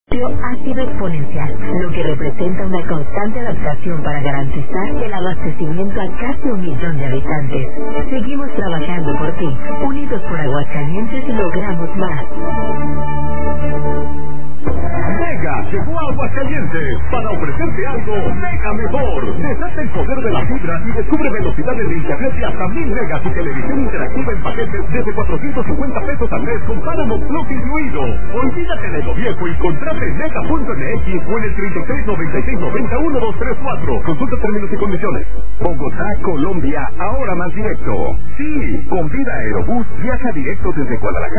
ha sido exponencial, lo que representa una constante adaptación para garantizar el abastecimiento a casi 1 millón de habitantes. Seguimos trabajando por ti, unidos por Aguascalientes logramos más. Mega llegó a Aguascalientes para ofrecerte algo mega mejor. Desata el poder de la fibra y descubre velocidades de internet de hasta 1000 megas y televisión interactiva en paquetes desde 450 pesos al mes con Paramount Plus incluido. Olvídate de lo viejo y contrata en mega.mx o en el 3696901234. Consulta términos y condiciones. Bogotá, Colombia, ahora más directo. Sí, con Vida Aerobús viaja directo desde Guadalajara